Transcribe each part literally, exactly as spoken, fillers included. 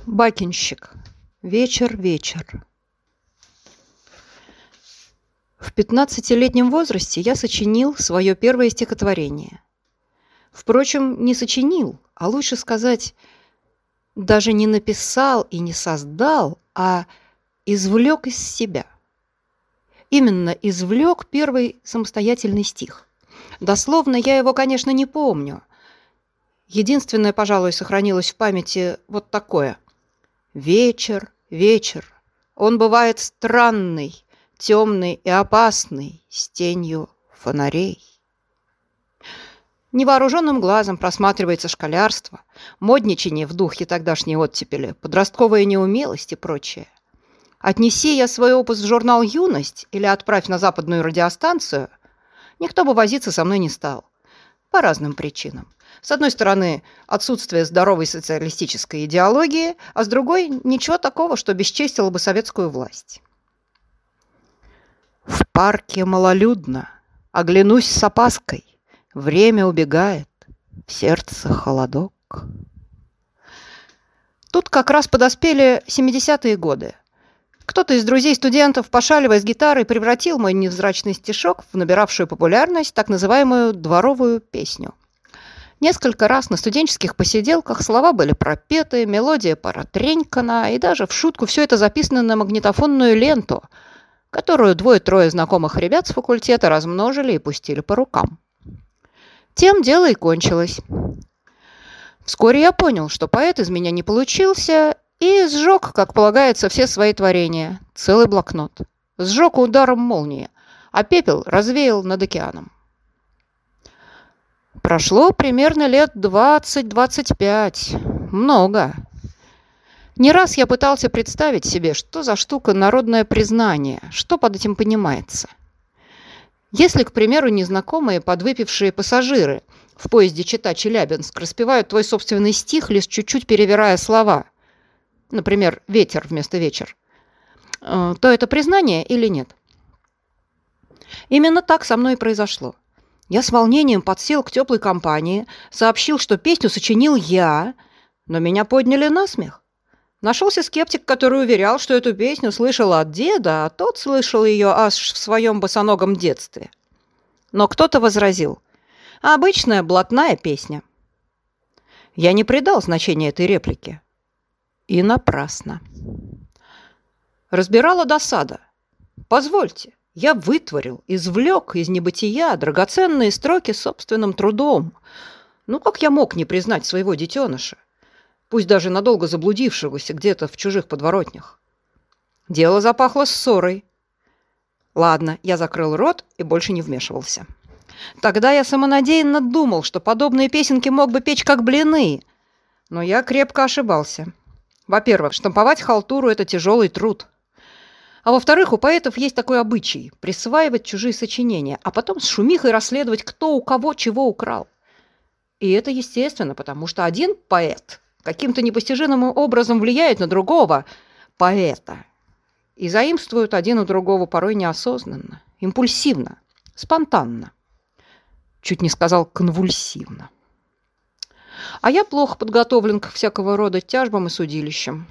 Бакинщик. Вечер, вечер. В пятнадцатилетнем возрасте я сочинил свое первое стихотворение. Впрочем, не сочинил, а лучше сказать, даже не написал и не создал, а извлек из себя. Именно извлек первый самостоятельный стих. Дословно я его, конечно, не помню. Единственное, пожалуй, сохранилось в памяти вот такое. Вечер, вечер, он бывает странный, темный и опасный, с тенью фонарей. Невооруженным глазом просматривается школярство, модничание в духе тогдашней оттепели, подростковая неумелость и прочее. Отнеси я свой опус в журнал «Юность» или отправь на западную радиостанцию, никто бы возиться со мной не стал. По разным причинам. С одной стороны, отсутствие здоровой социалистической идеологии, а с другой – ничего такого, что бесчестило бы советскую власть. В парке малолюдно, оглянусь с опаской, время убегает, в сердце холодок. Тут как раз подоспели семидесятые годы. Кто-то из друзей студентов, пошаливая с гитарой, превратил мой невзрачный стишок в набиравшую популярность так называемую дворовую песню. Несколько раз на студенческих посиделках слова были пропеты, мелодия протренькана, и даже в шутку все это записано на магнитофонную ленту, которую двое-трое знакомых ребят с факультета размножили и пустили по рукам. Тем дело и кончилось. Вскоре я понял, что поэт из меня не получился, и сжег, как полагается, все свои творения, целый блокнот. Сжег ударом молнии, а пепел развеял над океаном. Прошло примерно лет двадцать-двадцать пять. Много. Не раз я пытался представить себе, что за штука народное признание, что под этим понимается. Если, к примеру, незнакомые подвыпившие пассажиры в поезде Чита-Челябинск распевают твой собственный стих, лишь чуть-чуть перевирая слова, например, «ветер» вместо «вечер», то это признание или нет? Именно так со мной и произошло. Я с волнением подсел к теплой компании, сообщил, что песню сочинил я, но меня подняли на смех. Нашелся скептик, который уверял, что эту песню слышал от деда, а тот слышал ее аж в своем босоногом детстве. Но кто-то возразил: обычная блатная песня. Я не придал значения этой реплике. И напрасно. Разбирала досада. Позвольте, я вытворил, извлек из небытия драгоценные строки собственным трудом. Ну, как я мог не признать своего детеныша, пусть даже надолго заблудившегося где-то в чужих подворотнях? Дело запахло ссорой. Ладно, я закрыл рот и больше не вмешивался. Тогда я самонадеянно думал, что подобные песенки мог бы печь как блины, но я крепко ошибался. Во-первых, штамповать халтуру – это тяжелый труд. А во-вторых, у поэтов есть такой обычай – присваивать чужие сочинения, а потом с шумихой расследовать, кто у кого чего украл. И это естественно, потому что один поэт каким-то непостижимым образом влияет на другого поэта. И заимствуют один у другого порой неосознанно, импульсивно, спонтанно. Чуть не сказал конвульсивно. А я плохо подготовлен к всякого рода тяжбам и судилищам.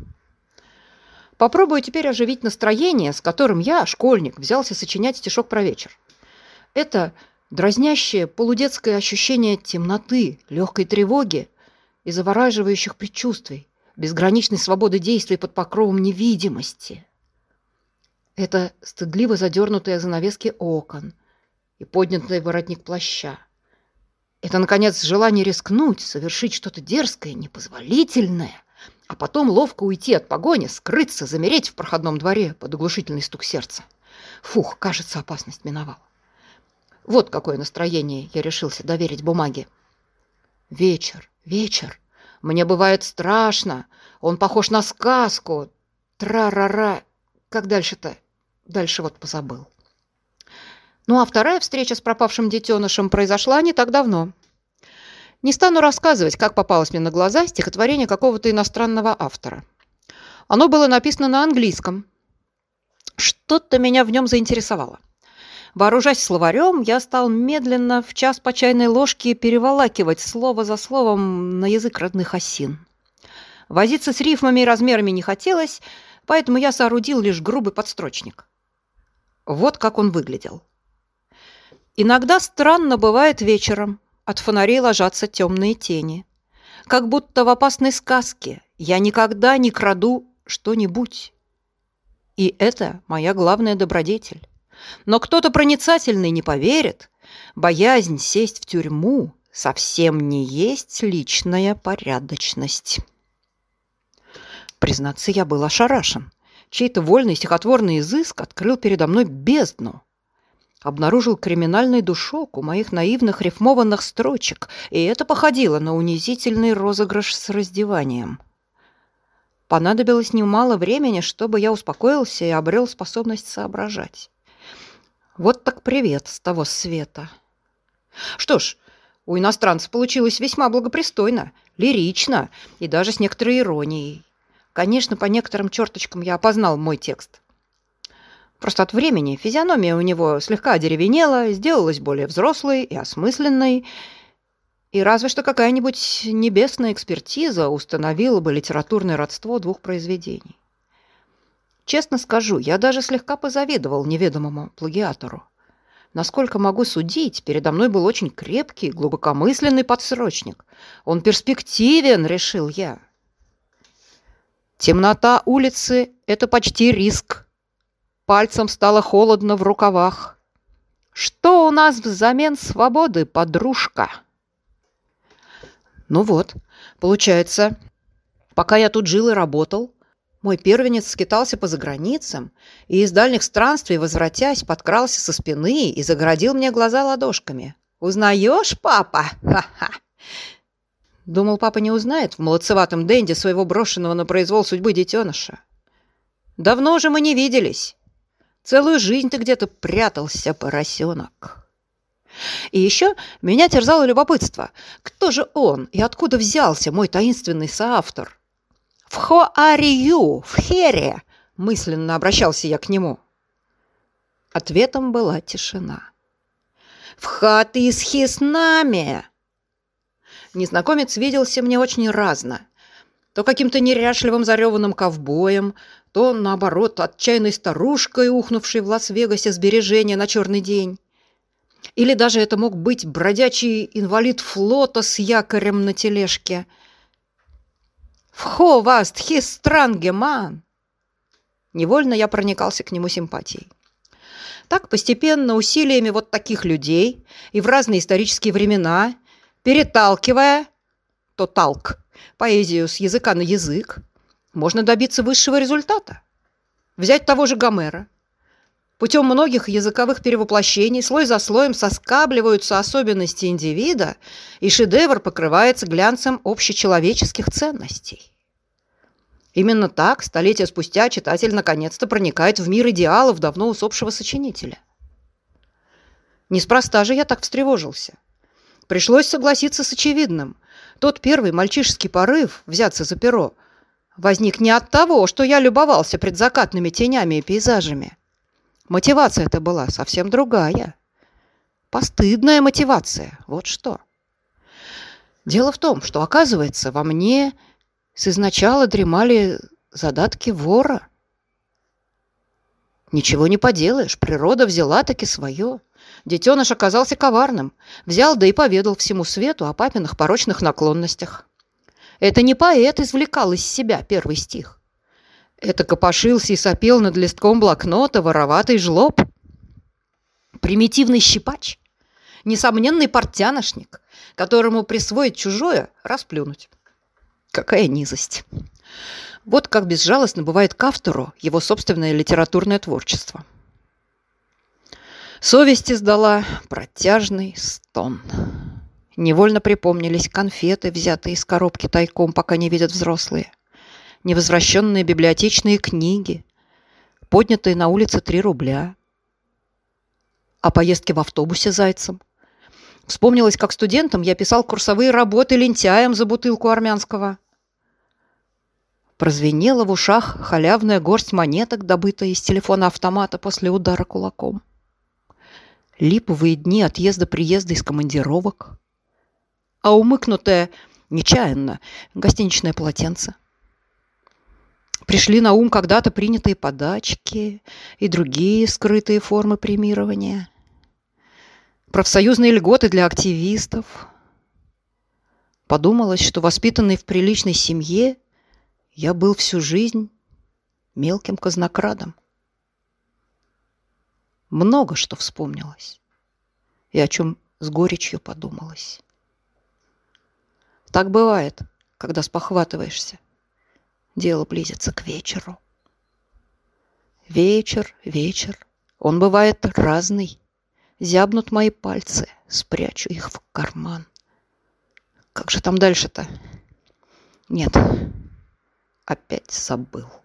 Попробую теперь оживить настроение, с которым я, школьник, взялся сочинять стишок про вечер. Это дразнящее полудетское ощущение темноты, легкой тревоги и завораживающих предчувствий, безграничной свободы действий под покровом невидимости. Это стыдливо задернутые занавески окон и поднятый воротник плаща. Это, наконец, желание рискнуть, совершить что-то дерзкое, непозволительное, а потом ловко уйти от погони, скрыться, замереть в проходном дворе под оглушительный стук сердца. Фух, кажется, опасность миновала. Вот какое настроение я решился доверить бумаге. Вечер, вечер. Мне бывает страшно. Он похож на сказку. Тра-ра-ра. Как дальше-то? Дальше вот позабыл. Ну а вторая встреча с пропавшим детенышем произошла не так давно. Не стану рассказывать, как попалось мне на глаза стихотворение какого-то иностранного автора. Оно было написано на английском. Что-то меня в нем заинтересовало. Вооружаясь словарем, я стал медленно в час по чайной ложке переволакивать слово за словом на язык родных осин. Возиться с рифмами и размерами не хотелось, поэтому я соорудил лишь грубый подстрочник. Вот как он выглядел. Иногда странно бывает вечером. От фонарей ложатся темные тени. Как будто в опасной сказке я никогда не краду что-нибудь. И это моя главная добродетель. Но кто-то проницательный не поверит. Боязнь сесть в тюрьму совсем не есть личная порядочность. Признаться, я был ошарашен. Чей-то вольный стихотворный изыск открыл передо мной бездну. Обнаружил криминальный душок у моих наивных рифмованных строчек, и это походило на унизительный розыгрыш с раздеванием. Понадобилось немало времени, чтобы я успокоился и обрел способность соображать. Вот так привет с того света. Что ж, у иностранца получилось весьма благопристойно, лирично и даже с некоторой иронией. Конечно, по некоторым черточкам я опознал мой текст. Просто от времени физиономия у него слегка одеревенела, сделалась более взрослой и осмысленной, и разве что какая-нибудь небесная экспертиза установила бы литературное родство двух произведений. Честно скажу, я даже слегка позавидовал неведомому плагиатору. Насколько могу судить, передо мной был очень крепкий, глубокомысленный подсрочник. Он перспективен, решил я. Темнота улицы — это почти риск. Пальцем стало холодно в рукавах. Что у нас взамен свободы, подружка? Ну вот, получается, пока я тут жил и работал, мой первенец скитался по заграницам и из дальних странствий, возвратясь, подкрался со спины и загородил мне глаза ладошками. «Узнаешь, папа? Ха-ха!» Думал, папа не узнает в молодцеватом денде своего брошенного на произвол судьбы детеныша. «Давно же мы не виделись. Целую жизнь ты где-то прятался, поросенок». И еще меня терзало любопытство. Кто же он и откуда взялся мой таинственный соавтор? «В Хоарию, в Хере!» — мысленно обращался я к нему. Ответом была тишина. «В Хатисхиснаме!» Незнакомец виделся мне очень разно. То каким-то неряшливым зареванным ковбоем, то, наоборот, отчаянной старушкой, ухнувшей в Лас-Вегасе сбережения на черный день. Или даже это мог быть бродячий инвалид флота с якорем на тележке. «В ховаст хистрангеман!» Невольно я проникался к нему симпатией. Так постепенно, усилиями вот таких людей и в разные исторические времена, переталкивая, то талк, поэзию с языка на язык, можно добиться высшего результата. Взять того же Гомера. Путем многих языковых перевоплощений слой за слоем соскабливаются особенности индивида, и шедевр покрывается глянцем общечеловеческих ценностей. Именно так столетия спустя читатель наконец-то проникает в мир идеалов давно усопшего сочинителя. Неспроста же я так встревожился. Пришлось согласиться с очевидным. Тот первый мальчишеский порыв взяться за перо возник не от того, что я любовался предзакатными тенями и пейзажами. Мотивация-то была совсем другая. Постыдная мотивация, вот что. Дело в том, что, оказывается, во мне с изначала дремали задатки вора. Ничего не поделаешь, природа взяла таки свое. Детеныш оказался коварным, взял да и поведал всему свету о папиных порочных наклонностях. Это не поэт извлекал из себя первый стих. Это копошился и сопел над листком блокнота вороватый жлоб. Примитивный щипач, несомненный портяношник, которому присвоить чужое — расплюнуть. Какая низость! Вот как безжалостно бывает к автору его собственное литературное творчество. Совесть издала протяжный стон. Невольно припомнились конфеты, взятые из коробки тайком, пока не видят взрослые, невозвращенные библиотечные книги, поднятые на улице три рубля. О поездке в автобусе зайцем. Вспомнилось, как студентом я писал курсовые работы лентяем за бутылку армянского. Прозвенела в ушах халявная горсть монеток, добытая из телефона-автомата после удара кулаком. Липовые дни отъезда-приезда из командировок. А умыкнутое, нечаянно, гостиничное полотенце. Пришли на ум когда-то принятые подачки и другие скрытые формы премирования, профсоюзные льготы для активистов. Подумалось, что, воспитанный в приличной семье, я был всю жизнь мелким казнокрадом. Много что вспомнилось и о чем с горечью подумалось. Так бывает, когда спохватываешься. Дело близится к вечеру. Вечер, вечер. Он бывает разный. Зябнут мои пальцы, спрячу их в карман. Как же там дальше-то? Нет, опять забыл.